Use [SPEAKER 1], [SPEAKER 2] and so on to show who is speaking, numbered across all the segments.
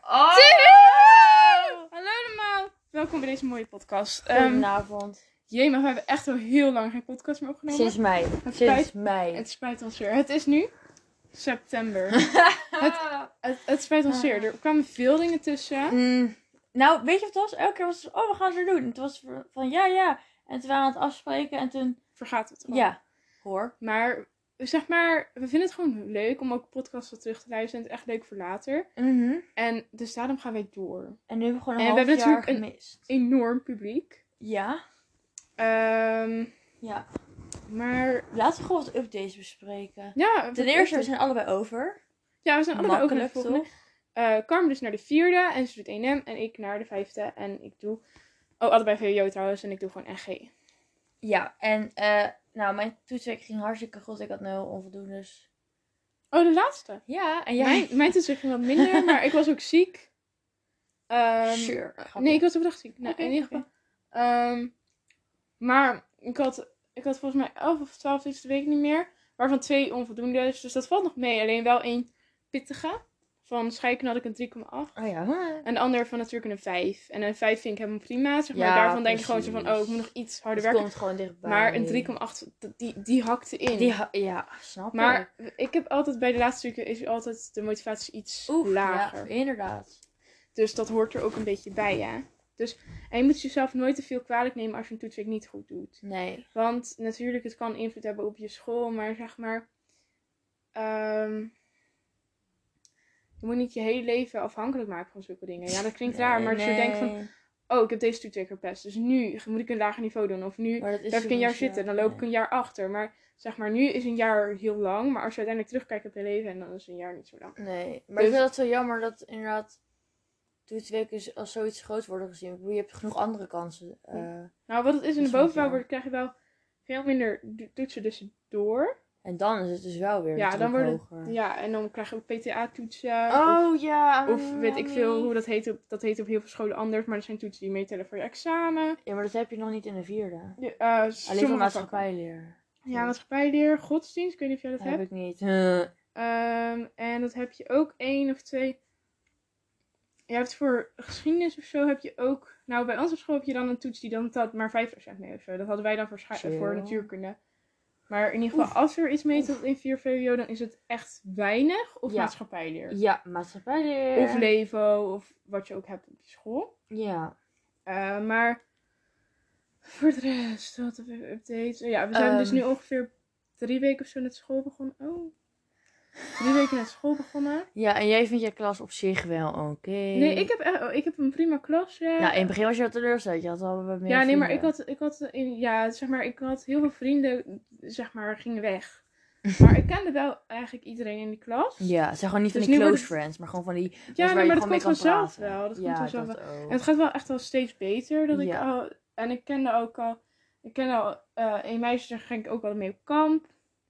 [SPEAKER 1] Oh!
[SPEAKER 2] Hallo allemaal! Welkom bij deze mooie podcast.
[SPEAKER 1] Goedenavond.
[SPEAKER 2] Maar we hebben echt al heel lang geen podcast meer opgenomen.
[SPEAKER 1] Sinds mei.
[SPEAKER 2] Het spijt ons zeer. Het is nu september. het spijt ons zeer. Er kwamen veel dingen tussen.
[SPEAKER 1] Nou, weet je wat het was? Elke keer was het, we gaan het weer doen. Het was van ja. En toen waren we aan het afspreken en toen...
[SPEAKER 2] Vergaat het gewoon.
[SPEAKER 1] Ja, hoor.
[SPEAKER 2] Maar, zeg maar, we vinden het gewoon leuk om ook podcasts wat terug te luisteren. Het is echt leuk voor later. En dus daarom gaan wij door.
[SPEAKER 1] En nu hebben we gewoon
[SPEAKER 2] En
[SPEAKER 1] een
[SPEAKER 2] we
[SPEAKER 1] half
[SPEAKER 2] hebben
[SPEAKER 1] jaar
[SPEAKER 2] natuurlijk
[SPEAKER 1] gemist.
[SPEAKER 2] Enorm publiek.
[SPEAKER 1] Ja. Ja.
[SPEAKER 2] Maar...
[SPEAKER 1] Laten we gewoon wat updates bespreken.
[SPEAKER 2] Ja,
[SPEAKER 1] Ten eerste, we zijn allebei over.
[SPEAKER 2] Ja, we zijn allebei over de volgende.
[SPEAKER 1] Toch?
[SPEAKER 2] Carmen dus naar de 4e en ze doet 1M en ik naar de 5e en ik doe... Oh, allebei VWO trouwens en ik doe gewoon NG.
[SPEAKER 1] Ja, en mijn toetsweek ging hartstikke goed. Ik had 0 onvoldoendes.
[SPEAKER 2] Oh, de laatste?
[SPEAKER 1] Ja, en jij?
[SPEAKER 2] Mijn toetsweek ging wat minder, maar ik was ook ziek.
[SPEAKER 1] Sure.
[SPEAKER 2] Nee, ik was op dag ziek. Nee,
[SPEAKER 1] Okay,
[SPEAKER 2] in ieder geval. Maar ik had volgens mij 11 of 12 deze week niet meer. Waarvan 2 onvoldoendes. Dus dat valt nog mee. Alleen wel 1 pittige. Van scheikunde had ik een 3,8.
[SPEAKER 1] Oh ja.
[SPEAKER 2] En de ander van natuurkunde een 5. En een 5 vind ik helemaal prima. Zeg maar.
[SPEAKER 1] Ja,
[SPEAKER 2] Daarvan denk je gewoon zo van, ik moet nog iets harder werken.
[SPEAKER 1] Het komt gewoon dichtbij.
[SPEAKER 2] Maar een 3,8, die hakte in.
[SPEAKER 1] Ja, snap ik.
[SPEAKER 2] Maar ik heb altijd, bij de laatste stukken is altijd de motivatie iets lager.
[SPEAKER 1] Ja, inderdaad.
[SPEAKER 2] Dus dat hoort er ook een beetje bij, hè. Dus, en je moet jezelf nooit te veel kwalijk nemen als je een toetsweek niet goed doet.
[SPEAKER 1] Nee.
[SPEAKER 2] Want natuurlijk, het kan invloed hebben op je school, maar zeg maar... je moet niet je hele leven afhankelijk maken van zulke dingen. Ja, dat klinkt raar, maar als je denkt van... Oh, ik heb deze toetsweek verpest, dus nu moet ik een lager niveau doen. Of nu blijf ik een jaar zitten, dan loop ik een jaar achter. Maar zeg maar, nu is een jaar heel lang, maar als je uiteindelijk terugkijkt op je leven, en dan is een jaar niet zo lang.
[SPEAKER 1] Nee, maar ik vind het zo jammer dat inderdaad... toetsweken als zoiets groot worden gezien. Ik bedoel, je hebt genoeg andere kansen.
[SPEAKER 2] Nou, wat het is in de bovenbouw, krijg je wel veel minder toetsen tussendoor.
[SPEAKER 1] En dan is het dus wel weer
[SPEAKER 2] dan wordt het
[SPEAKER 1] hoger.
[SPEAKER 2] Ja, en dan krijg je ook PTA-toetsen. Of weet ik veel hoe dat heet. Dat heet op heel veel scholen anders. Maar er zijn toetsen die meetellen voor je examen.
[SPEAKER 1] Ja, maar dat heb je nog niet in de 4e.
[SPEAKER 2] Alleen
[SPEAKER 1] voor maatschappijleer.
[SPEAKER 2] Ja, maatschappijleer, godsdienst. Ik weet niet of jij dat hebt.
[SPEAKER 1] Heb ik niet.
[SPEAKER 2] En dat heb je ook 1 of 2. Je hebt voor geschiedenis of zo heb je ook... Nou, bij onze school heb je dan een toets die dan telt maar 5% mee of zo. Dat hadden wij dan voor natuurkunde. Maar in ieder geval, als er iets meetelt in 4 VWO, dan is het echt weinig. Of maatschappijleer.
[SPEAKER 1] Ja, maatschappijleer.
[SPEAKER 2] Of Levo, of wat je ook hebt op je school.
[SPEAKER 1] Ja.
[SPEAKER 2] Maar voor de rest, wat hebben we updates? Ja, we zijn dus nu ongeveer 3 weken of zo naar school begonnen. 3 weken naar school begonnen.
[SPEAKER 1] Ja, en jij vindt je klas op zich wel oké?
[SPEAKER 2] Nee, ik heb een prima klas.
[SPEAKER 1] Nou, in het begin was je al teleurgesteld. Je had al meer
[SPEAKER 2] vrienden. Nee, maar ik had heel veel vrienden, zeg maar, gingen weg. Maar ik kende wel eigenlijk iedereen in die klas.
[SPEAKER 1] Ja, het zijn gewoon niet van die close friends, maar gewoon van die...
[SPEAKER 2] Ja,
[SPEAKER 1] maar
[SPEAKER 2] dat komt vanzelf wel. Dat komt vanzelf wel. En het gaat wel echt wel steeds beter. En ik kende ook al... een meisje, daar ging ik ook al mee op kamp.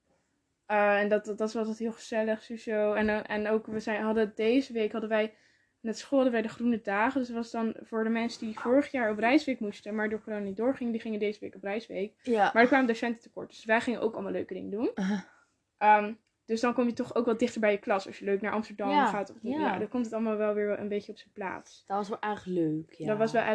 [SPEAKER 2] En dat was altijd heel gezellig, zo. En ook, deze week hadden wij met school de Groene Dagen. Dus dat was dan voor de mensen die vorig jaar op reisweek moesten, maar door corona niet doorgingen, die gingen deze week op reisweek.
[SPEAKER 1] Ja.
[SPEAKER 2] Maar er kwamen docenten tekort, dus wij gingen ook allemaal leuke dingen doen. Dus dan kom je toch ook wat dichter bij je klas als je leuk naar Amsterdam gaat. Dan komt het allemaal wel weer een beetje op zijn plaats.
[SPEAKER 1] Dat was wel erg leuk, ja.
[SPEAKER 2] Dat was wel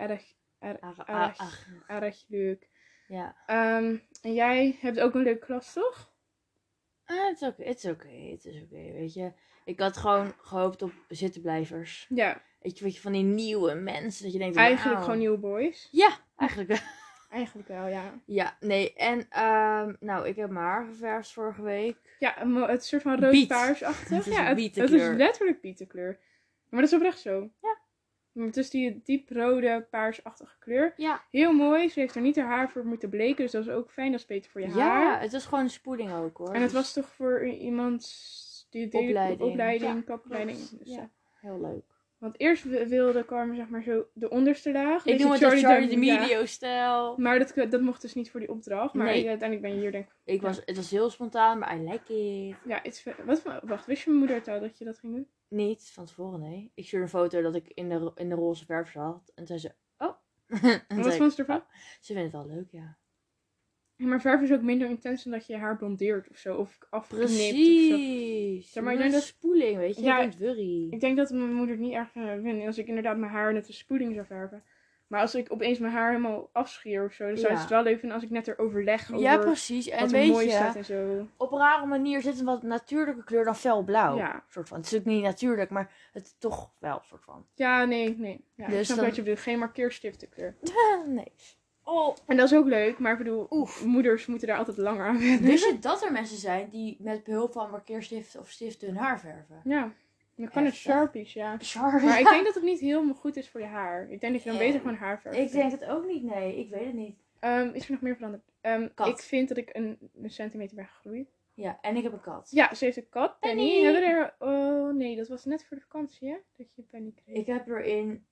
[SPEAKER 2] erg leuk.
[SPEAKER 1] Ja.
[SPEAKER 2] En jij hebt ook een leuke klas, toch?
[SPEAKER 1] Het is oké, weet je. Ik had gewoon gehoopt op zittenblijvers.
[SPEAKER 2] Ja.
[SPEAKER 1] Weet je, van die nieuwe mensen, dat je denkt...
[SPEAKER 2] Eigenlijk gewoon nieuwe boys.
[SPEAKER 1] Ja, eigenlijk wel.
[SPEAKER 2] Eigenlijk wel, ja.
[SPEAKER 1] Ja, nee, en ik heb mijn haar geverfd vorige week.
[SPEAKER 2] Ja, het soort van rood-paarsachtig. Het is letterlijk bietenkleur. Maar dat is oprecht zo.
[SPEAKER 1] Ja.
[SPEAKER 2] Het is die diep-rode, paarsachtige kleur.
[SPEAKER 1] Ja.
[SPEAKER 2] Heel mooi. Ze heeft er niet haar haar voor moeten bleken. Dus dat is ook fijn. Dat is beter voor je haar.
[SPEAKER 1] Ja, het is gewoon een spoeling ook, hoor.
[SPEAKER 2] En het was toch voor iemand die opleiding, kapopleiding. Dus,
[SPEAKER 1] ja, heel leuk.
[SPEAKER 2] Want eerst wilde Carmen, zeg maar, zo de onderste laag.
[SPEAKER 1] Ik noem het Charlie de Medio-stijl.
[SPEAKER 2] Maar dat mocht dus niet voor die opdracht. Maar uiteindelijk ben je hier, denk ik...
[SPEAKER 1] Het was heel spontaan, maar I like it.
[SPEAKER 2] Ja, wacht, wist je mijn moeder het al dat je dat ging doen?
[SPEAKER 1] Niet van tevoren, nee. Ik stuurde een foto dat ik in de roze verf zat. En zei ze, oh.
[SPEAKER 2] Wat vond ze ervan?
[SPEAKER 1] Ze vindt het wel leuk, ja.
[SPEAKER 2] Maar verven is ook minder intens dan dat je haar blondeert of zo. Of afknipt
[SPEAKER 1] Precies.
[SPEAKER 2] of zo. Zeg maar, ik denk dat
[SPEAKER 1] spoeling, weet je.
[SPEAKER 2] Ja,
[SPEAKER 1] don't worry.
[SPEAKER 2] Ik denk dat mijn moeder het niet erg vindt als ik inderdaad mijn haar net een spoeling zou verven. Maar als ik opeens mijn haar helemaal afschier of zo, dan zou ze het wel leuk vinden als ik net erover leg over
[SPEAKER 1] precies. En
[SPEAKER 2] wat er mooi staat en zo.
[SPEAKER 1] Op een rare manier zit een wat natuurlijke kleur dan felblauw.
[SPEAKER 2] Ja.
[SPEAKER 1] Soort van. Het is ook niet natuurlijk, maar het is toch wel een soort van.
[SPEAKER 2] Ja, nee. Ja,
[SPEAKER 1] dus
[SPEAKER 2] ik snap wat je bedoelt. Geen markeerstiftenkleur.
[SPEAKER 1] Nee. Oh.
[SPEAKER 2] En dat is ook leuk, maar ik bedoel, moeders moeten daar altijd langer aan wennen.
[SPEAKER 1] Wist je dat er mensen zijn die met behulp van markeerstiften of stiften hun haar verven?
[SPEAKER 2] Ja. Dan kan het Sharpies, ja.
[SPEAKER 1] Maar
[SPEAKER 2] ik denk dat het niet helemaal goed is voor je haar. Ik denk dat je dan beter gewoon haar verft.
[SPEAKER 1] Ik denk het ook niet, nee. Ik weet het niet.
[SPEAKER 2] Is er nog meer veranderd? Ik vind dat ik een centimeter ben gegroeid.
[SPEAKER 1] Ja, en ik heb een kat.
[SPEAKER 2] Ja, ze heeft een kat, Penny. Hebben we er... Oh, nee, dat was net voor de vakantie, hè? Dat je Penny kreeg.
[SPEAKER 1] Ik heb er in...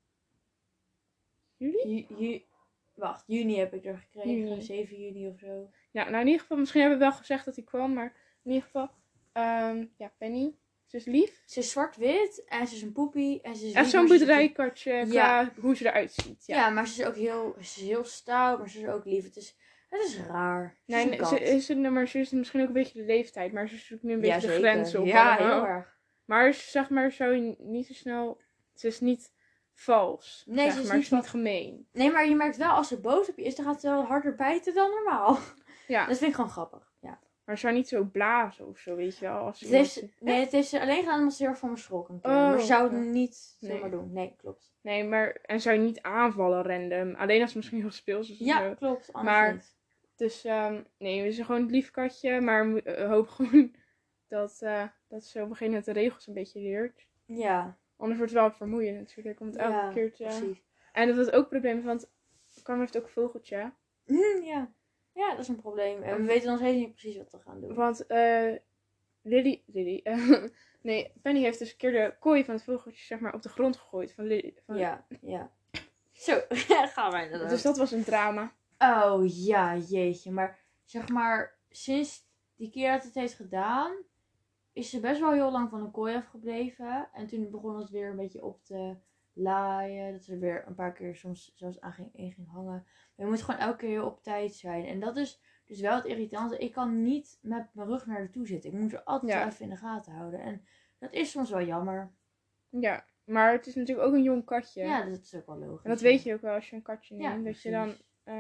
[SPEAKER 2] Juli?
[SPEAKER 1] Wacht, juni heb ik er gekregen. 7 juni of zo.
[SPEAKER 2] Ja, nou in ieder geval, misschien hebben we wel gezegd dat hij kwam, maar in ieder geval... ja, Penny. Ze is lief.
[SPEAKER 1] Ze is zwart-wit en ze is een poepie. En ze is
[SPEAKER 2] echt zo'n boerderijkatje qua hoe ze eruit ziet.
[SPEAKER 1] Ja, maar ze is ook heel stout, maar ze is ook lief. Het is raar.
[SPEAKER 2] Ze is misschien ook een beetje de leeftijd, maar ze zoekt nu een beetje de grens op.
[SPEAKER 1] Ja, heel erg.
[SPEAKER 2] Maar zeg maar, zou je niet zo snel... Ze is niet vals.
[SPEAKER 1] Nee,
[SPEAKER 2] ze is niet gemeen.
[SPEAKER 1] Nee, maar je merkt wel, als ze boos op je is, dan gaat ze wel harder bijten dan normaal.
[SPEAKER 2] Ja.
[SPEAKER 1] Dat vind ik gewoon grappig, ja.
[SPEAKER 2] Maar ze zou niet zo blazen of zo, weet je wel. Als
[SPEAKER 1] het heeft ze alleen gedaan omdat ze heel erg van me schrok een keer. Maar ze zou het niet zomaar doen. Nee, klopt.
[SPEAKER 2] Nee, maar... En zou je niet aanvallen random. Alleen als ze misschien heel speels is.
[SPEAKER 1] Ja, klopt. Maar... Niet.
[SPEAKER 2] Dus, nee, we zijn gewoon een lief katje. Maar hoop gewoon dat ze op een gegeven moment de regels een beetje leert.
[SPEAKER 1] Ja.
[SPEAKER 2] Anders wordt het wel vermoeiend natuurlijk. Om het elke keer te...
[SPEAKER 1] precies.
[SPEAKER 2] En dat is ook een probleem, want Carmen heeft ook een vogeltje.
[SPEAKER 1] Ja. Ja, dat is een probleem. En we weten nog steeds niet precies wat we gaan doen.
[SPEAKER 2] Want Lily, nee, Penny heeft dus een keer de kooi van het vogeltje zeg maar op de grond gegooid.
[SPEAKER 1] Ja. Zo, gaan wij inderdaad.
[SPEAKER 2] Dus dat was een drama.
[SPEAKER 1] Oh ja, jeetje. Maar zeg maar, sinds die keer dat het heeft gedaan, is ze best wel heel lang van de kooi afgebleven. En toen begon het weer een beetje op te laaien. Dat ze er weer een paar keer soms zelfs in ging hangen. Maar je moet gewoon elke keer heel op tijd zijn. En dat is dus wel het irritante. Ik kan niet met mijn rug naar de toe zitten. Ik moet er altijd wel even in de gaten houden. En dat is soms wel jammer.
[SPEAKER 2] Ja, maar het is natuurlijk ook een jong katje.
[SPEAKER 1] Ja, dat is ook wel logisch.
[SPEAKER 2] En dat weet je ook wel als je een katje neemt.
[SPEAKER 1] Ja,
[SPEAKER 2] dat
[SPEAKER 1] precies.
[SPEAKER 2] je dan...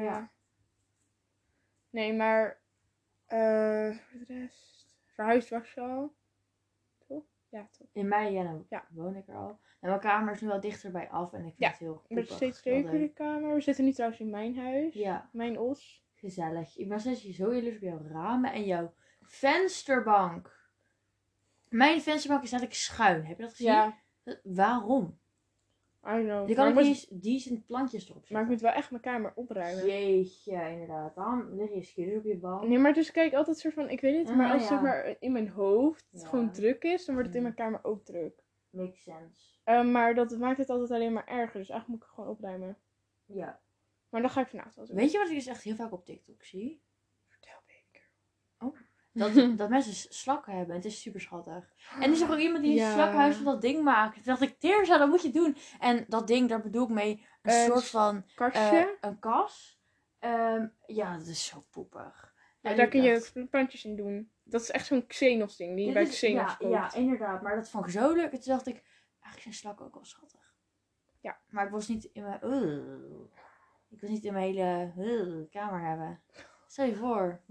[SPEAKER 2] Nee, maar... voor de rest... Verhuisd was je al. Toch? Ja, toch.
[SPEAKER 1] In mei, dan woon ik er al. En mijn kamer is nu wel dichterbij af. En ik vind het heel goed.
[SPEAKER 2] Het is steeds leuker de kamer. We zitten nu trouwens in mijn huis.
[SPEAKER 1] Ja.
[SPEAKER 2] Mijn os.
[SPEAKER 1] Gezellig. Ik ben steeds zo jaloers op jouw ramen en jouw vensterbank. Mijn vensterbank is eigenlijk schuin. Heb je dat gezien?
[SPEAKER 2] Ja.
[SPEAKER 1] Waarom?
[SPEAKER 2] I don't know.
[SPEAKER 1] Je kan ook niet eens decent plantjes erop zetten.
[SPEAKER 2] Maar ik moet wel echt mijn kamer opruimen.
[SPEAKER 1] Jeetje, inderdaad. Dan lig je skillers op je bank.
[SPEAKER 2] Nee, maar dus kijk, altijd soort van, ik weet het, maar als het maar in mijn hoofd het gewoon druk is, dan wordt het in mijn kamer ook druk.
[SPEAKER 1] Makes sense.
[SPEAKER 2] Maar dat maakt het altijd alleen maar erger, dus eigenlijk moet ik het gewoon opruimen.
[SPEAKER 1] Ja.
[SPEAKER 2] Maar dan ga ik vanavond wel zo.
[SPEAKER 1] Weet je wat ik dus echt heel vaak op TikTok zie?
[SPEAKER 2] Vertel beker.
[SPEAKER 1] Oh. Dat mensen slakken hebben. Het is super schattig. En er is ook iemand die een slakhuis van dat ding maakt. Toen dacht ik, Teerza, dat moet je doen. En dat ding, daar bedoel ik mee een soort van...
[SPEAKER 2] Kastje?
[SPEAKER 1] Een kas. Ja, dat is zo poepig.
[SPEAKER 2] Ja, daar kun je plantjes in doen. Dat is echt zo'n Xenos ding die je bij Xenos koopt.
[SPEAKER 1] Ja, inderdaad. Maar dat vond ik zo leuk. En toen dacht ik, eigenlijk zijn slakken ook wel schattig.
[SPEAKER 2] Ja.
[SPEAKER 1] Maar ik was niet in mijn... ik was niet in mijn hele kamer hebben. Stel je voor.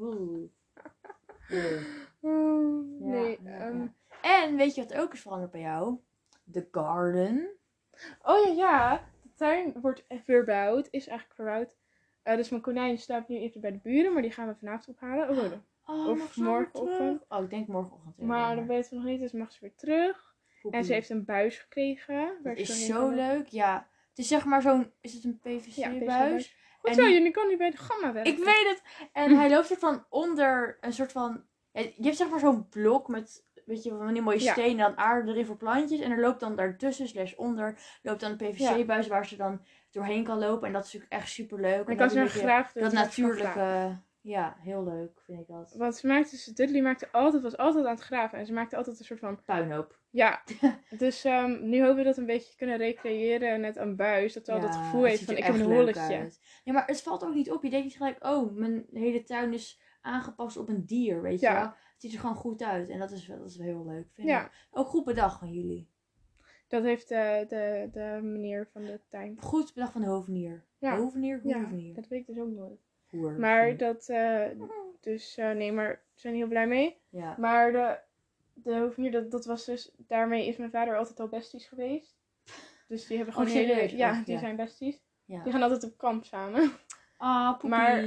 [SPEAKER 2] Nee.
[SPEAKER 1] En weet je wat ook is veranderd bij jou? The garden.
[SPEAKER 2] Oh ja. De tuin wordt verbouwd. Is eigenlijk verbouwd. Dus mijn konijn staat nu even bij de buren. Maar die gaan we vanavond ophalen. Of morgenochtend.
[SPEAKER 1] Oh, ik denk morgenochtend.
[SPEAKER 2] Maar dat weten we nog niet. Dus mag ze weer terug.
[SPEAKER 1] Poepie.
[SPEAKER 2] En ze heeft een buis gekregen.
[SPEAKER 1] Dat is zo leuk. Ja. Het is zeg maar zo'n... Is het een PVC-buis?
[SPEAKER 2] Goed zo, je kan nu bij de gamma werken.
[SPEAKER 1] Ik weet het. En hij loopt soort van onder een soort van... Je hebt zeg maar zo'n blok met... Weet je, van die mooie stenen, dan aarde erin voor plantjes. En er loopt dan daartussen, onder, loopt dan een PVC-buis waar ze dan doorheen kan lopen. En dat is natuurlijk echt super leuk.
[SPEAKER 2] En kan ze een graaf
[SPEAKER 1] dat natuurlijke... Ja, heel leuk vind ik dat.
[SPEAKER 2] Want ze maakte, Dudley was altijd aan het graven. En ze maakte altijd een soort van...
[SPEAKER 1] Puinhoop.
[SPEAKER 2] Ja, dus nu hopen we dat we een beetje kunnen recreëren net aan buis. Dat wel dat gevoel heeft van ik heb een holletje.
[SPEAKER 1] Ja, maar het valt ook niet op. Je denkt niet gelijk, oh, mijn hele tuin is aangepast op een dier, weet je wel. Het ziet er gewoon goed uit. En dat is wel heel leuk, vind ik. Ook goed bedacht van jullie.
[SPEAKER 2] Dat heeft de meneer van de tuin.
[SPEAKER 1] Goed bedacht van de hovenier. Ja. Hovenier?
[SPEAKER 2] Ja, dat weet ik dus ook nooit. Maar dat, nee, maar we zijn heel blij mee. Ja. Maar de hovenier, dat was dus, daarmee is mijn vader altijd al besties geweest. Dus die hebben gewoon die zijn besties. Ja. Die gaan altijd op kamp samen.
[SPEAKER 1] Ah, poepie.
[SPEAKER 2] Maar,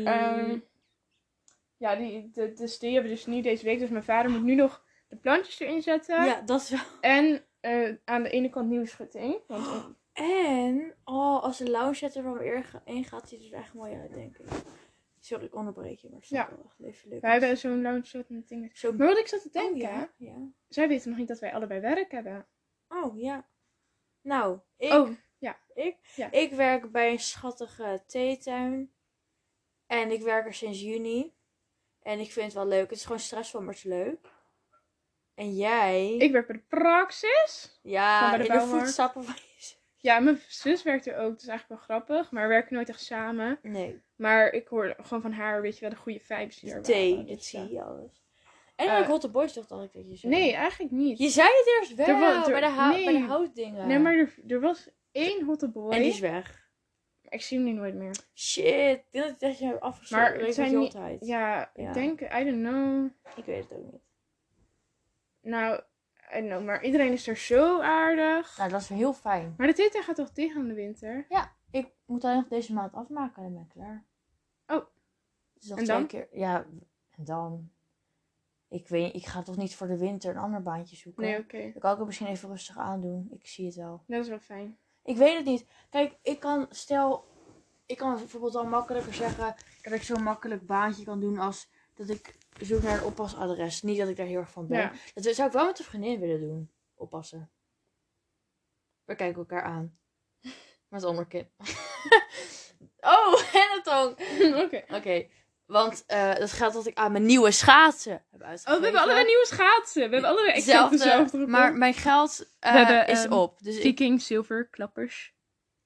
[SPEAKER 2] dus die hebben dus nu deze week. Dus mijn vader moet nu nog de plantjes erin zetten.
[SPEAKER 1] Ja, dat is wel.
[SPEAKER 2] En aan de ene kant nieuwe schutting.
[SPEAKER 1] En, als de lounge set er van weer in gaat, ziet het er echt mooi uit, denk ik. Sorry, ik onderbreek je, maar het is wel echt even leuk.
[SPEAKER 2] Wij hebben zo'n lounge set met dingen. Maar wat ik zat te denken, zij weten nog niet dat wij allebei werk hebben.
[SPEAKER 1] Oh, ja. Nou, ik werk bij een schattige theetuin. En ik werk er sinds juni. En ik vind het wel leuk. Het is gewoon stressvol, maar het is leuk. En jij?
[SPEAKER 2] Ik werk bij de praxis.
[SPEAKER 1] Ja, in de voetstappen van je zus.
[SPEAKER 2] Ja, mijn zus werkt er ook. Dat is eigenlijk wel grappig. Maar we werken nooit echt samen.
[SPEAKER 1] Nee.
[SPEAKER 2] Maar ik hoor gewoon van haar, weet je wel, de goede vibes die er
[SPEAKER 1] waren. Dit zie je alles. En dan Hot the Boys dacht ik dat je zei.
[SPEAKER 2] Nee, eigenlijk niet.
[SPEAKER 1] Je zei het eerst wel, bij de houtdingen.
[SPEAKER 2] Nee, maar er was 1 Hot the Boy.
[SPEAKER 1] En die is weg.
[SPEAKER 2] Ik zie hem nu nooit meer.
[SPEAKER 1] Shit, ik denk dat je hebt afgesloten.
[SPEAKER 2] Maar het zijn niet... Ja, ik denk, I don't know.
[SPEAKER 1] Ik weet het ook niet.
[SPEAKER 2] Nou, I don't know, maar iedereen is er zo aardig.
[SPEAKER 1] Nou, dat is heel fijn.
[SPEAKER 2] Maar de theetuin gaat toch dicht aan de winter?
[SPEAKER 1] Ja, ik moet alleen nog deze maand afmaken en dan ben ik klaar.
[SPEAKER 2] Oh.
[SPEAKER 1] Dus nog 2 keer. Ja, en dan... Ik weet, ik ga toch niet voor de winter een ander baantje zoeken.
[SPEAKER 2] Nee, oké.
[SPEAKER 1] Dan kan ik het misschien even rustig aandoen. Ik zie het wel.
[SPEAKER 2] Dat is wel fijn.
[SPEAKER 1] Ik weet het niet. Kijk, ik kan bijvoorbeeld al makkelijker zeggen dat ik zo'n makkelijk baantje kan doen als dat ik zoek naar een oppasadres. Niet dat ik daar heel erg van ben. Ja. Dat zou ik wel met een vriendin willen doen. Oppassen. We kijken elkaar aan. Met onderkin. Oh, en een tong. Oké. Want dat geldt dat ik aan mijn nieuwe schaatsen heb uitgegeven.
[SPEAKER 2] Oh, we hebben allebei nieuwe schaatsen. We hebben allebei exact dezelfde.
[SPEAKER 1] Maar mijn geld is op. Dus
[SPEAKER 2] Viking Silver klappers.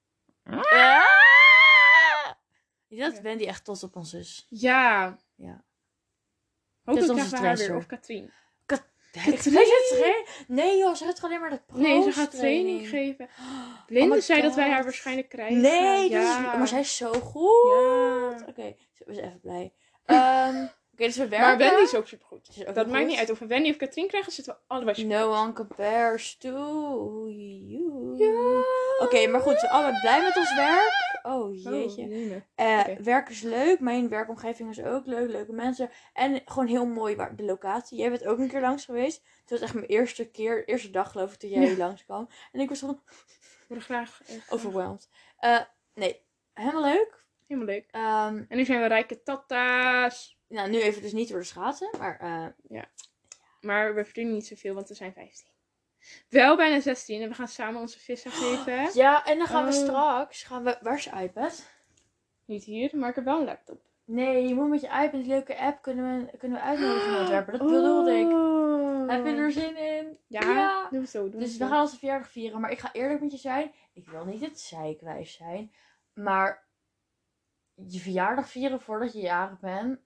[SPEAKER 1] Dat Wendy echt trots op ons is.
[SPEAKER 2] Ja. Hopelijk krijgen we haar weer. Of Katrien.
[SPEAKER 1] Nee joh, ze gaat alleen maar de pro's.
[SPEAKER 2] Nee, ze gaat training geven. Blinde zei dat wij haar waarschijnlijk krijgen.
[SPEAKER 1] Nee, maar zij is zo goed.
[SPEAKER 2] Ja.
[SPEAKER 1] Oké, ze is even blij. Dus we werken.
[SPEAKER 2] Maar Wendy is ook supergoed. Dat maakt niet uit of we Wendy of Katrien krijgen, zitten we allebei supergoed.
[SPEAKER 1] No one compares to you. Ja. Oké, maar goed, we zijn allebei blij met ons werk. Oh jeetje. Werk is leuk. Mijn werkomgeving is ook leuk. Leuke mensen. En gewoon heel mooi de locatie. Jij bent ook een keer langs geweest. Het was echt mijn eerste dag geloof ik, toen jij langs kwam. En ik was gewoon...
[SPEAKER 2] graag.
[SPEAKER 1] Overwhelmed. Nee, helemaal leuk.
[SPEAKER 2] Helemaal leuk. En nu zijn we rijke tata's.
[SPEAKER 1] Nou, nu even dus niet door de schaatsen. Maar
[SPEAKER 2] maar we verdienen niet zoveel, want we zijn 15. Wel bijna 16 en we gaan samen onze vissen geven.
[SPEAKER 1] Ja, en dan gaan we straks... Waar is je iPad?
[SPEAKER 2] Niet hier, maar ik heb wel een laptop.
[SPEAKER 1] Nee, je moet met je iPad een leuke app kunnen we uitnodigen met ontwerpen. Dat bedoelde ik. Heb je er zin in?
[SPEAKER 2] Ja. Doe zo.
[SPEAKER 1] Dus we gaan onze verjaardag vieren. Maar ik ga eerlijk met je zijn. Ik wil niet het zeikwijf zijn. Maar je verjaardag vieren voordat je jarig bent...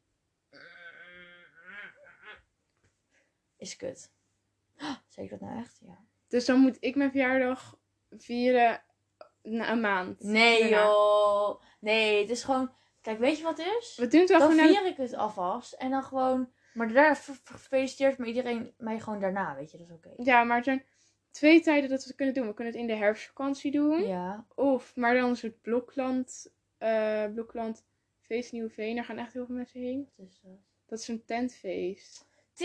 [SPEAKER 1] is kut. Zeg ik dat nou echt? Ja.
[SPEAKER 2] Dus dan moet ik mijn verjaardag vieren na een maand.
[SPEAKER 1] Nee joh. Nee, het is gewoon... Kijk, weet je wat het is?
[SPEAKER 2] We doen het wel
[SPEAKER 1] dan vier ik het alvast. En dan gewoon... Maar daarna gefeliciteerd met iedereen mij gewoon daarna, weet je. Dat is oké.
[SPEAKER 2] Ja, maar er zijn 2 tijden dat we het kunnen doen. We kunnen het in de herfstvakantie doen.
[SPEAKER 1] Ja.
[SPEAKER 2] Maar dan is het Blokland Feest Nieuweveen. Daar gaan echt heel veel mensen heen.
[SPEAKER 1] Wat is dat?
[SPEAKER 2] Dat is een tentfeest.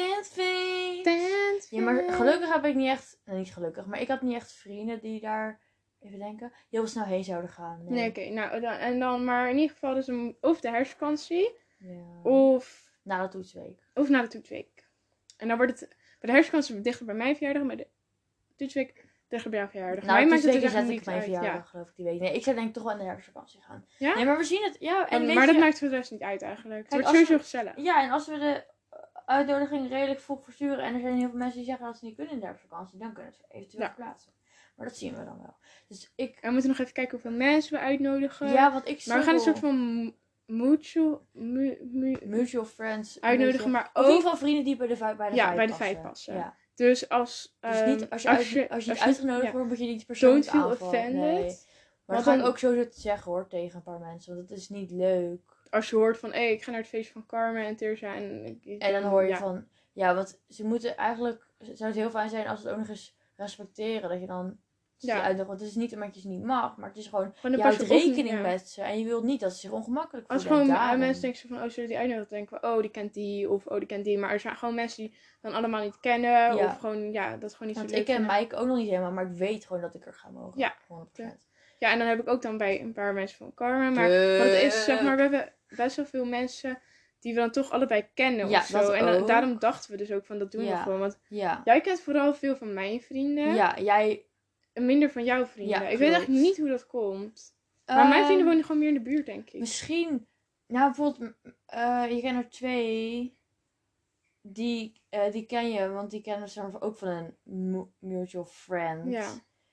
[SPEAKER 1] Ja, maar gelukkig heb ik niet echt... niet gelukkig, maar ik had niet echt vrienden die daar... Even denken. Heel snel heen zouden gaan.
[SPEAKER 2] Nee, oké. Nou, maar in ieder geval dus of de herfstvakantie.
[SPEAKER 1] Ja.
[SPEAKER 2] Of...
[SPEAKER 1] na de toetsweek.
[SPEAKER 2] Of na de toetsweek. En dan wordt het... Bij de herfstvakantie dichter bij mijn verjaardag. Maar de toetsweek dichter bij jouw verjaardag.
[SPEAKER 1] Nou, de toetsweek zet ik mijn verjaardag geloof ik die week. Nee, ik zou denk ik toch wel in de herfstvakantie gaan.
[SPEAKER 2] Ja?
[SPEAKER 1] Nee, maar we zien het. Ja,
[SPEAKER 2] en maar dat maakt voor de rest niet uit eigenlijk. Het wordt sowieso gezellig.
[SPEAKER 1] Ja, en als we uitnodiging redelijk vroeg versturen. En er zijn heel veel mensen die zeggen dat ze niet kunnen in de herfstvakantie. Dan kunnen ze eventueel verplaatsen. Maar dat zien we dan wel. Dus
[SPEAKER 2] we moeten nog even kijken hoeveel mensen we uitnodigen.
[SPEAKER 1] Ja, wat ik
[SPEAKER 2] Maar we gaan een soort van
[SPEAKER 1] mutual friends
[SPEAKER 2] uitnodigen. Maar ook...
[SPEAKER 1] in ieder geval vrienden die bij de vijf passen.
[SPEAKER 2] Ja. Dus als
[SPEAKER 1] niet uitgenodigd wordt, moet je niet persoonlijk
[SPEAKER 2] aanvallen. Don't feel offended.
[SPEAKER 1] Nee. Maar dat ga ik ook zo zeggen hoor, tegen een paar mensen. Want dat is niet leuk.
[SPEAKER 2] Als je hoort van, ik ga naar het feest van Carmen en Tirza. En
[SPEAKER 1] dan hoor je van, want ze moeten eigenlijk, zou het heel fijn zijn als ze het ook nog eens respecteren. Dat je dan uitnodigt. Want het is niet omdat je ze niet mag, maar het is gewoon je houdt rekening met ze. En je wilt niet dat ze zich ongemakkelijk voelen.
[SPEAKER 2] Als gewoon mensen denken van, zullen die uitnodigen? Dan denken we, die kent die of die kent die. Maar er zijn gewoon mensen die dan allemaal niet kennen. Of gewoon, dat gewoon niet zo leuk.
[SPEAKER 1] Ik ken Mike ook nog niet helemaal, maar ik weet gewoon dat ik er ga mogen.
[SPEAKER 2] Ja,
[SPEAKER 1] 100%.
[SPEAKER 2] Ja, en dan heb ik ook dan bij een paar mensen van Carmen. Maar want het is, zeg maar, we hebben best wel veel mensen die we dan toch allebei kennen of zo. En daarom dachten we dus ook van, dat doen we gewoon. Want jij kent vooral veel van mijn vrienden.
[SPEAKER 1] Ja, jij...
[SPEAKER 2] En minder van jouw vrienden. Ik weet eigenlijk niet hoe dat komt. Maar mijn vrienden wonen gewoon meer in de buurt, denk ik.
[SPEAKER 1] Misschien, nou bijvoorbeeld, je kent er 2... Die ken je, want die kennen ze ook van een mutual friend.
[SPEAKER 2] Ja.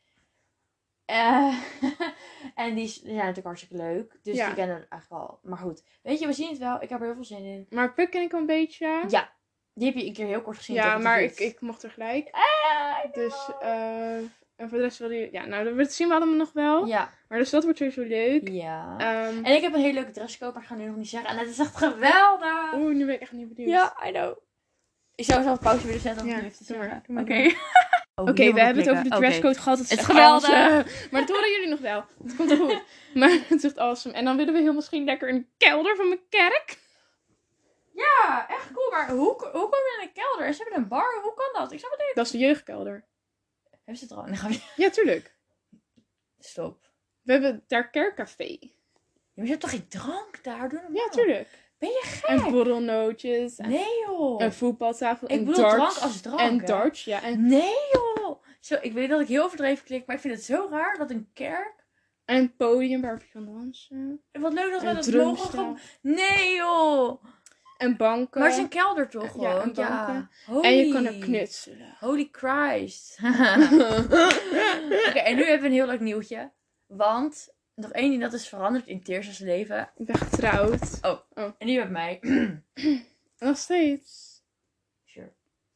[SPEAKER 1] En die zijn natuurlijk hartstikke leuk. Dus die kennen het eigenlijk al. Maar goed, weet je, we zien het wel. Ik heb er heel veel zin in.
[SPEAKER 2] Maar Puk ken ik al een beetje.
[SPEAKER 1] Ja, die heb je een keer heel kort gezien.
[SPEAKER 2] Ja, maar ik mocht er gelijk. Dus, en voor de rest wil je... Ja, nou, dat zien we allemaal nog wel.
[SPEAKER 1] Ja.
[SPEAKER 2] Maar dus dat wordt sowieso leuk.
[SPEAKER 1] Ja. En ik heb een hele leuke dresscode, maar ik ga nu nog niet zeggen. En het is echt geweldig.
[SPEAKER 2] Oeh, nu ben ik echt niet benieuwd.
[SPEAKER 1] Ja, I know. Ik zou zelf pauze willen zetten om het nu even te zeggen.
[SPEAKER 2] Oké. Oké, we hebben het over de dresscode gehad. Het is
[SPEAKER 1] geweldig.
[SPEAKER 2] Maar dat horen jullie nog wel. Het komt er goed. Maar het is echt awesome. En dan willen we heel misschien lekker in de kelder van mijn kerk.
[SPEAKER 1] Ja, echt cool. Maar hoe kom je in een kelder? Ze hebben een bar. Hoe kan dat? Ik snap het niet.
[SPEAKER 2] Dat is de jeugdkelder.
[SPEAKER 1] Hebben ze het er al?
[SPEAKER 2] Ja, tuurlijk.
[SPEAKER 1] Stop.
[SPEAKER 2] We hebben daar kerkcafé.
[SPEAKER 1] Ja, maar je hebt toch geen drank daar? Doe normaal.
[SPEAKER 2] Ja, tuurlijk.
[SPEAKER 1] Ben je gek?
[SPEAKER 2] En borrelnootjes.
[SPEAKER 1] Nee joh.
[SPEAKER 2] Een voetbaltafel.
[SPEAKER 1] Ik bedoel darts, drank als drank.
[SPEAKER 2] En darts, ja.
[SPEAKER 1] Nee joh. Zo, ik weet dat ik heel overdreven klik, maar ik vind het zo raar dat een kerk...
[SPEAKER 2] En een podium waar je kan dansen.
[SPEAKER 1] En wat leuk dat we dat mogen. Nee joh.
[SPEAKER 2] En banken.
[SPEAKER 1] Maar het is een kelder toch gewoon?
[SPEAKER 2] Ja, en banken. En je kan er knutselen.
[SPEAKER 1] Holy Christ. Oké, en nu hebben we een heel leuk nieuwtje. Want nog één ding dat is veranderd in Tirza's leven.
[SPEAKER 2] Ik ben getrouwd.
[SPEAKER 1] Oh. En nu met mij.
[SPEAKER 2] Nog steeds.
[SPEAKER 1] Sure.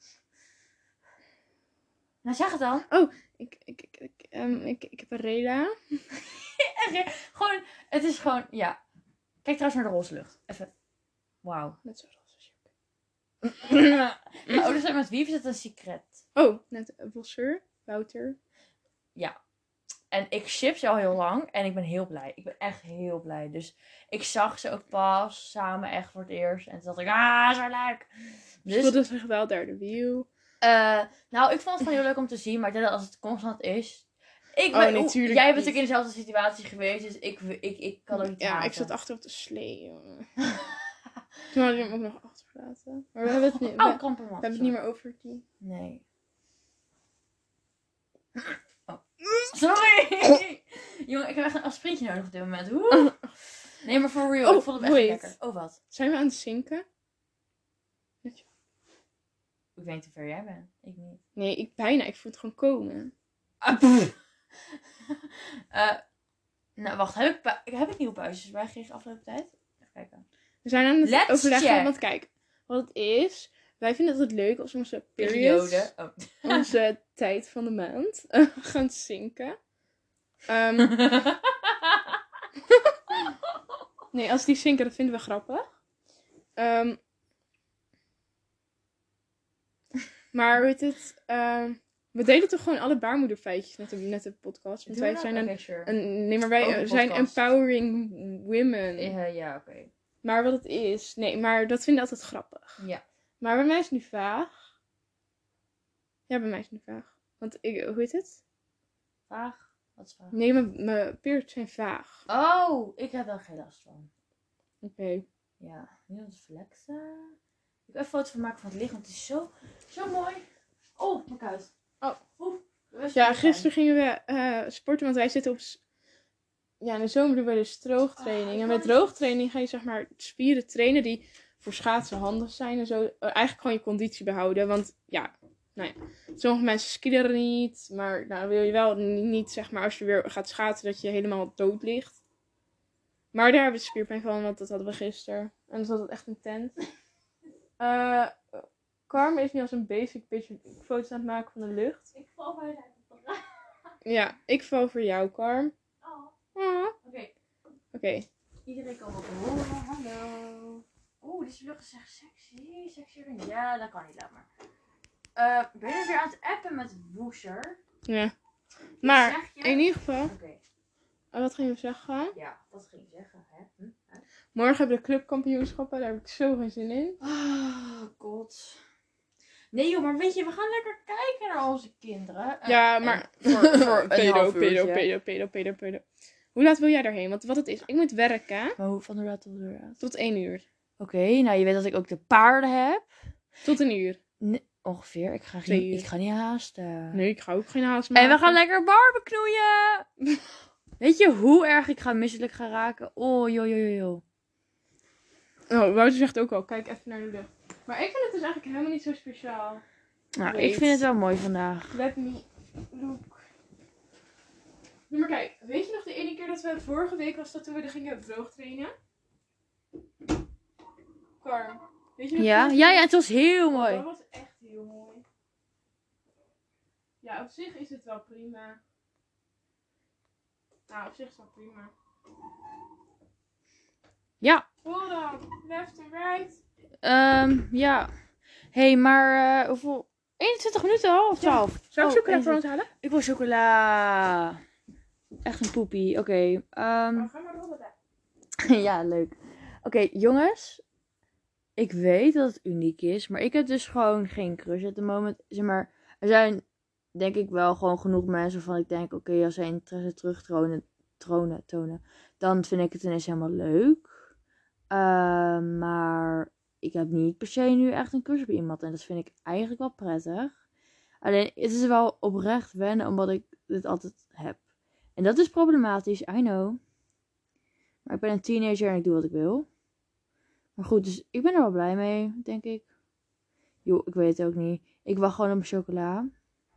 [SPEAKER 1] Nou, zeg het dan.
[SPEAKER 2] Oh, ik heb een rela.
[SPEAKER 1] Gewoon, het is gewoon, ja. Kijk trouwens naar de roze lucht. Even. Wauw.
[SPEAKER 2] Net zo roze.
[SPEAKER 1] Mijn ouders zijn met wie is het een secret?
[SPEAKER 2] Oh, net Bosseur, Wouter.
[SPEAKER 1] Ja. En ik ship ze al heel lang. En ik ben heel blij. Ik ben echt heel blij. Dus ik zag ze ook pas samen echt voor het eerst. En toen dacht ik, zo leuk.
[SPEAKER 2] Dus voelde zich wel derde wiel.
[SPEAKER 1] Nou, ik vond het gewoon heel leuk om te zien. Maar ik denk dat als het constant is...
[SPEAKER 2] Jij bent
[SPEAKER 1] natuurlijk in dezelfde situatie geweest. Dus ik kan ook niet
[SPEAKER 2] haten. Ik zat achter op de slee, jongen. Toen hadden we hem ook nog achtergelaten. Maar we hebben het, we hebben het niet meer over die.
[SPEAKER 1] Nee. Oh. Sorry! Jongen, ik heb echt een aspirintje nodig op dit moment. Nee, maar for real. Ik vond het echt lekker. Oh, wat?
[SPEAKER 2] Zijn we aan het zinken?
[SPEAKER 1] Ik weet niet hoe ver jij bent. Ik niet.
[SPEAKER 2] Nee, ik bijna. Ik voel het gewoon komen.
[SPEAKER 1] Nou, wacht. Heb ik nieuwe pauzes bijgekregen afgelopen tijd? Even kijken.
[SPEAKER 2] We zijn aan het overleggen. Want kijk, wat het is. Wij vinden het leuk als onze periode. Onze tijd van de maand. Gaan zinken. Nee, als die zinken, dat vinden we grappig. Maar weet het... we delen toch gewoon alle baarmoederfeitjes net de podcast. Want wij zijn wij zijn empowering women.
[SPEAKER 1] Ja, oké.
[SPEAKER 2] Maar wat het is... Nee, maar dat vinden we altijd grappig.
[SPEAKER 1] Ja.
[SPEAKER 2] Maar bij mij is het nu vaag. Ja, bij mij is het nu vaag. Want hoe heet het?
[SPEAKER 1] Vaag? Wat is vaag?
[SPEAKER 2] Nee, mijn periods zijn vaag.
[SPEAKER 1] Oh, ik heb daar geen last van.
[SPEAKER 2] Oké.
[SPEAKER 1] Ja, nu om te flexen. Ik heb even foto's van maken van het licht, want het is zo mooi. Oh, mijn kuit.
[SPEAKER 2] Ja, gisteren gingen we sporten, want wij zitten op... Ja, in de zomer doen we dus droogtraining. En met droogtraining ga je zeg maar spieren trainen die voor schaatsen handig zijn en zo. Eigenlijk gewoon je conditie behouden. Want ja, nou ja, sommige mensen skileren niet. Maar nou wil je wel niet, zeg maar, als je weer gaat schaatsen, dat je helemaal dood ligt. Maar daar hebben we spierpijn van, want dat hadden we gisteren. En dat was het echt intens. Carmen is nu als een basic bitch foto's aan het maken van de lucht.
[SPEAKER 1] Ik val bijna uit het raam.
[SPEAKER 2] Ja, ik val voor jou, Carm.
[SPEAKER 1] Oh.
[SPEAKER 2] Oké.
[SPEAKER 1] Iedereen kan wat horen. Hallo. Oeh, deze lucht is echt sexy. Sexier dan... Ja, dat kan niet, laat maar. Ben je weer aan het appen met Woeser?
[SPEAKER 2] Ja. Maar, in ieder geval...
[SPEAKER 1] Oké.
[SPEAKER 2] Wat ging je zeggen?
[SPEAKER 1] Ja, wat ging je zeggen? Hè?
[SPEAKER 2] Morgen hebben we de clubkampioenschappen. Daar heb ik zo geen zin in.
[SPEAKER 1] Oh, god. Nee joh, maar weet je, we gaan lekker kijken naar onze kinderen.
[SPEAKER 2] Ja, maar...
[SPEAKER 1] Voor
[SPEAKER 2] pedo. Hoe laat wil jij daarheen? Want wat het is, ik moet werken.
[SPEAKER 1] Maar hoe van de raad tot de raad?
[SPEAKER 2] Tot 1 uur.
[SPEAKER 1] Oké, nou je weet dat ik ook de paarden heb.
[SPEAKER 2] Tot 1 uur.
[SPEAKER 1] Nee, ongeveer. Ik ga niet haasten.
[SPEAKER 2] Nee, ik ga ook geen haast maken.
[SPEAKER 1] En we gaan lekker barbecuen. Weet je hoe erg ik misselijk ga raken? Oh, joh.
[SPEAKER 2] Oh, Wouter zegt ook al, kijk even naar de lucht. Maar ik vind het dus eigenlijk helemaal niet zo speciaal.
[SPEAKER 1] Nou, ik vind het wel mooi vandaag.
[SPEAKER 2] Let me look. Nu maar kijk, weet je nog de ene keer dat we vorige week was dat toen we er gingen droog trainen? Carm, weet je nog?
[SPEAKER 1] Ja, het was heel mooi.
[SPEAKER 2] Dat was echt heel mooi. Ja, op zich is het wel prima. Nou, op zich is het wel prima.
[SPEAKER 1] Ja.
[SPEAKER 2] Hold on, left and right.
[SPEAKER 1] Ja. Hé, maar hoeveel... 21 minuten al of 12?
[SPEAKER 2] Zou ik chocola voor ons halen?
[SPEAKER 1] Ik wil chocola. Echt een poepie. Oké.
[SPEAKER 2] Ga maar rollen daar.
[SPEAKER 1] Ja, leuk. Oké, jongens. Ik weet dat het uniek is, maar ik heb dus gewoon geen crush at the moment. Zeg maar, er zijn denk ik wel gewoon genoeg mensen waarvan ik denk, oké, als zij interesse tonen, dan vind ik het ineens helemaal leuk. Maar ik heb niet per se nu echt een crush op iemand en dat vind ik eigenlijk wel prettig. Alleen, het is wel oprecht wennen omdat ik dit altijd heb. En dat is problematisch, I know. Maar ik ben een teenager en ik doe wat ik wil. Maar goed, dus ik ben er wel blij mee, denk ik. Joh, ik weet het ook niet. Ik wacht gewoon op mijn chocola.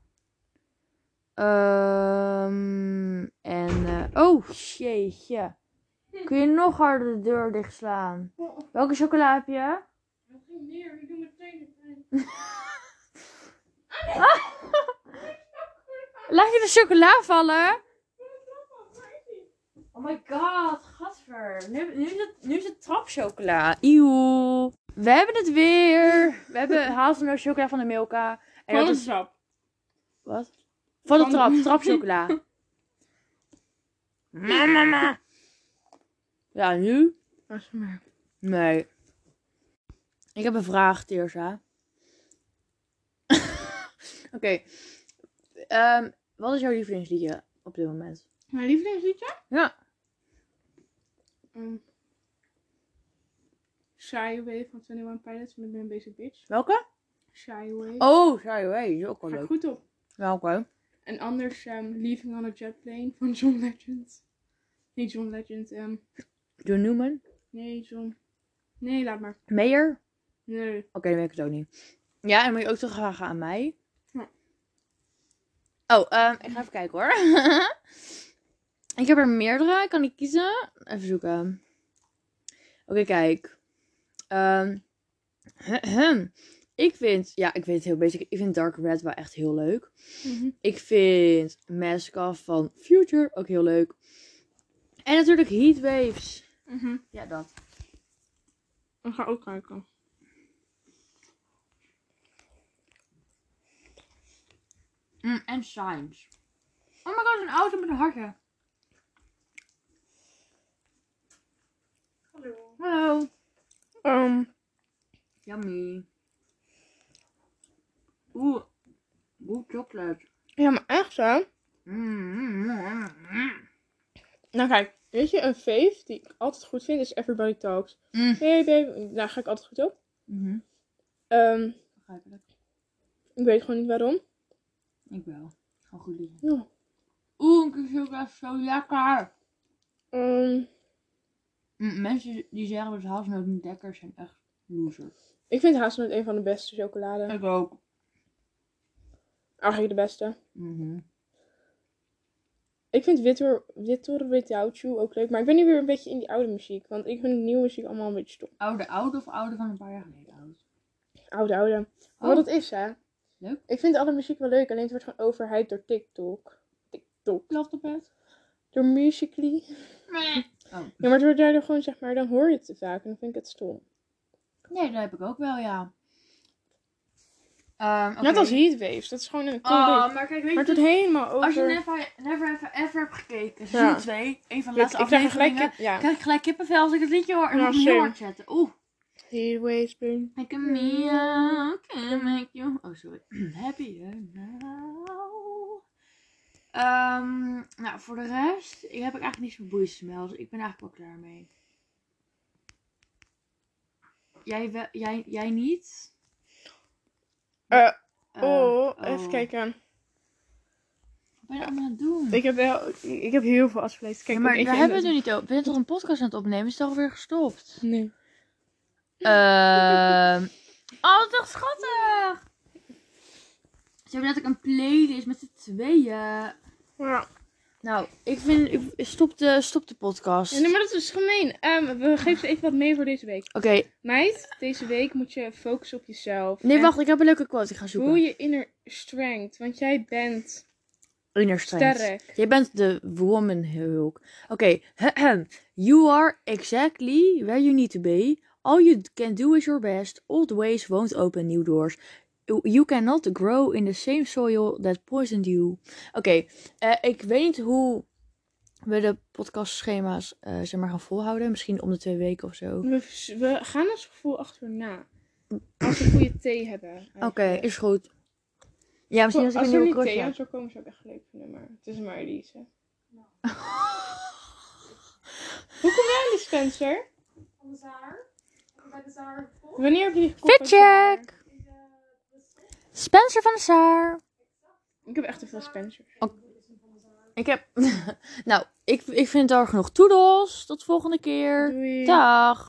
[SPEAKER 1] Oh, jeetje. Kun je nog harder de deur dichtslaan? Welke chocola heb je?
[SPEAKER 2] Geen meer, ik doe meteen de pijn.
[SPEAKER 1] Laat je de chocola vallen? Oh my god, gadver. Nu is het trapchocola. Eeuw. We hebben het weer. We hebben hazelnoot chocola van de Milka. En
[SPEAKER 2] van
[SPEAKER 1] dat
[SPEAKER 2] de trap.
[SPEAKER 1] Wat? Van de trapchocola. Mama. Ja, nu?
[SPEAKER 2] Alsjeblieft.
[SPEAKER 1] Nee. Ik heb een vraag, Tirza. Oké. Wat is jouw lievelingsliedje op dit moment?
[SPEAKER 2] Mijn lievelingsliedje?
[SPEAKER 1] Ja.
[SPEAKER 2] Shy Away van 21 Pilots met mijn Basic Bitch.
[SPEAKER 1] Welke?
[SPEAKER 2] Shy Away.
[SPEAKER 1] Oh, Shy Away. Die is ook wel
[SPEAKER 2] Ga
[SPEAKER 1] leuk.
[SPEAKER 2] goed op.
[SPEAKER 1] Ja, oké.
[SPEAKER 2] En anders Leaving on a Jet Plane van John Legend. Niet John Legend.
[SPEAKER 1] John Newman?
[SPEAKER 2] Nee, John. Nee, laat maar.
[SPEAKER 1] Mayer?
[SPEAKER 2] Nee.
[SPEAKER 1] Oké, dan weet ik het ook niet. Ja, en moet je ook terugvragen aan mij?
[SPEAKER 2] Ja.
[SPEAKER 1] Oh, ik ga even kijken hoor. Ik heb er meerdere. Kan ik kiezen? Even zoeken. Oké, kijk. Ik vind... Ja, ik weet het heel basic. Ik vind Dark Red wel echt heel leuk. Ik vind Mask Off van Future ook heel leuk. En natuurlijk Heatwaves. Ja, dat.
[SPEAKER 2] Ik ga ook kijken.
[SPEAKER 1] En Shines. Oh my god, een auto met een hartje.
[SPEAKER 2] Hallo.
[SPEAKER 1] Hallo. Yummy. Oeh, chocolate.
[SPEAKER 2] Ja, maar echt hè? Nou kijk, weet je, een fave die ik altijd goed vind is Everybody Talks. Hey baby, daar ga ik altijd goed op. Ik weet gewoon niet waarom.
[SPEAKER 1] Ik wel. Gewoon goed liedje.
[SPEAKER 2] Ja.
[SPEAKER 1] Oeh, een chocolade is zo lekker. Mensen die zeggen dat hazelnoot niet lekker zijn echt Loser.
[SPEAKER 2] Ik vind hazelnoot een van de beste chocolade.
[SPEAKER 1] Ik ook.
[SPEAKER 2] Eigenlijk de beste. Ik vind Vitor Without You ook leuk. Maar ik ben nu weer een beetje in die oude muziek. Want ik vind de nieuwe muziek allemaal een beetje stom.
[SPEAKER 1] Oude of oude van een paar jaar geleden?
[SPEAKER 2] Oude. Wat dat is, hè?
[SPEAKER 1] Leuk.
[SPEAKER 2] Ik vind alle muziek wel leuk. Alleen het wordt gewoon overhyped door TikTok.
[SPEAKER 1] Klopt op het?
[SPEAKER 2] Door Musical.ly.
[SPEAKER 1] Oh.
[SPEAKER 2] Ja, maar het wordt daardoor gewoon, zeg maar, dan hoor je het te vaak. En dan vind ik het stom.
[SPEAKER 1] Nee, dat heb ik ook wel, ja. Okay.
[SPEAKER 2] Net als Heatwaves. Dat is gewoon een cool
[SPEAKER 1] maar kijk, weet
[SPEAKER 2] maar het wordt helemaal over...
[SPEAKER 1] Als je Never Ever hebt gekeken. Seizoen 2. Een van de laatste
[SPEAKER 2] afleveringen.
[SPEAKER 1] Krijg ik gelijk kippenvel als ik het liedje hoor. En nog heel hard zetten.
[SPEAKER 2] Heatwaves, baby.
[SPEAKER 1] Make me can make you... Oh, sorry. Happier now. Nou, voor de rest... Ik heb eigenlijk niet zo'n boeiende smel. Dus ik ben eigenlijk wel klaar mee. Jij niet?
[SPEAKER 2] Even kijken.
[SPEAKER 1] Wat ben je allemaal aan het doen?
[SPEAKER 2] Ik heb heel veel afgelezen. Kijk,
[SPEAKER 1] ja, maar daar hebben we het nu niet over. Ben je toch een podcast aan het opnemen? Is het alweer gestopt?
[SPEAKER 2] Nee.
[SPEAKER 1] Oh, toch schattig! Ze hebben net ook een playlist met z'n tweeën.
[SPEAKER 2] Ja.
[SPEAKER 1] Nou, ik vind... Stop de podcast.
[SPEAKER 2] Ja, nee, maar dat is gemeen. We geven even wat mee voor deze week.
[SPEAKER 1] Oké.
[SPEAKER 2] Meid, deze week moet je focussen op jezelf.
[SPEAKER 1] Nee, wacht. Ik heb een leuke quote. Ik ga zoeken.
[SPEAKER 2] Voel je inner strength. Want jij bent...
[SPEAKER 1] Inner strength.
[SPEAKER 2] Sterk.
[SPEAKER 1] Jij bent de woman Hulk. Oké. You are exactly where you need to be. All you can do is your best. Old ways won't open new doors. You cannot grow in the same soil that poisoned you. Oké. Ik weet niet hoe we de podcastschema's zeg maar gaan volhouden. Misschien om de 2 weken of zo.
[SPEAKER 2] We gaan ons gevoel achterna. Als we goede thee hebben.
[SPEAKER 1] Oké, is goed. Ja, misschien als ik een nieuwe crush heb.
[SPEAKER 2] Als er niet thee komen zou ik echt leuk vinden. Maar het is maar Elise. Hoe kom jij aan de Spencer?
[SPEAKER 3] Van de Zaar. Bij de Zaar.
[SPEAKER 2] Wanneer heb je die gekocht?
[SPEAKER 1] Fitcheck! Spencer van de Zaar.
[SPEAKER 2] Ik heb echt te veel Spencer.
[SPEAKER 1] Ik heb... nou, ik vind het al genoeg. Toedels. Tot volgende keer.
[SPEAKER 2] Doei.
[SPEAKER 1] Dag.